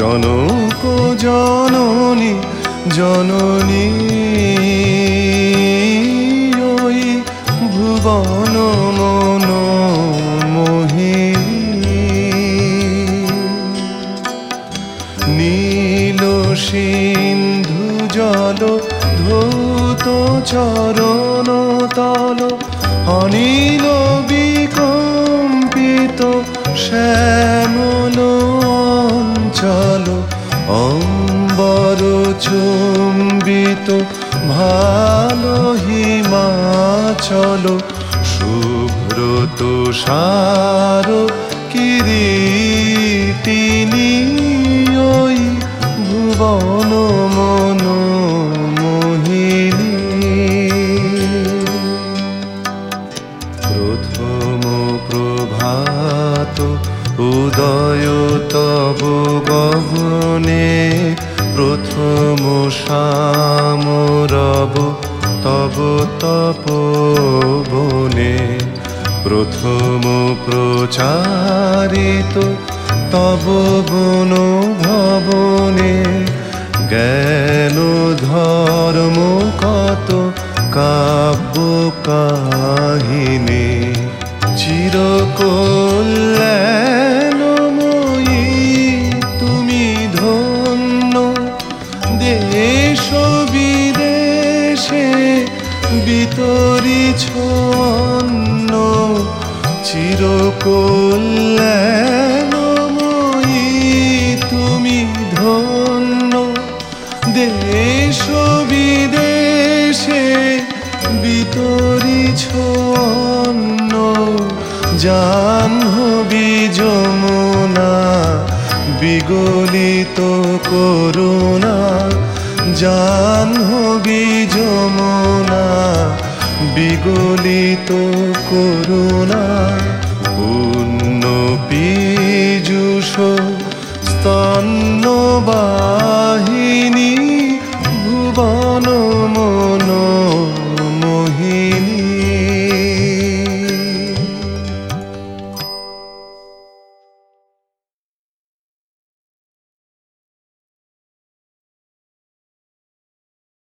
জনক জননী জননী ওই ভুবন মন মোহিনী। নীল সিন্ধু জল ধৌত চরণ তল অনিল বিকম্পিত শ্যামল অঞ্চল অম্বর চুম্বিত ভালো হিমাচল শুভ্র তুষার কিরীটিনী ওই ভুবন মন মোহিনী। প্রথম প্রভাত উদয় তব গগনে প্রথম সামরব তব তপবনে প্রথম প্রচারিত তব বন ভবনে জ্ঞান ধর্ম কত কাব্য কাহিনী চিরকল্যাণময়ী তুমি ধন্য দেশ বিদেশে বিতরিছ অন্ন চিরকল্যাণময়ী তুমি ধন্য দেশ বিদেশে বিতরিছ অন্ন। জাহ্নবী যমুনা বিগলিত করুণা জাহ্নবী যমুনা বিগলিত করুণা পূর্ণ পীযুষ স্তন্যবাহিনী ভুবন